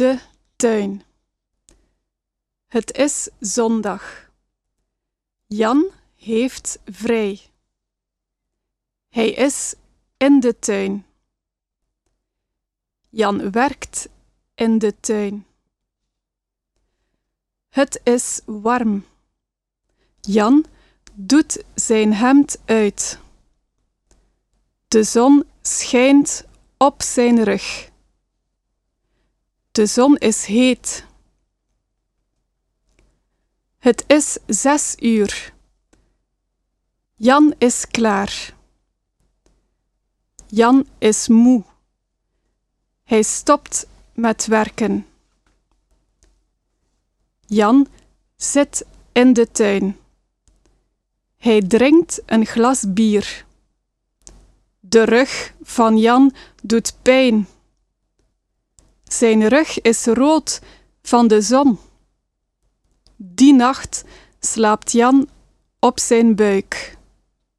de tuin. Het is zondag. Jan heeft vrij. Hij is in de tuin. Jan werkt in de tuin. Het is warm. Jan doet zijn hemd uit. De zon schijnt op zijn rug. De zon is heet. Het is 6 uur. Jan is klaar. Jan is moe. Hij stopt met werken. Jan zit in de tuin. Hij drinkt een glas bier. De rug van Jan doet pijn. Zijn rug is rood van de zon. Die nacht slaapt Jan op zijn buik.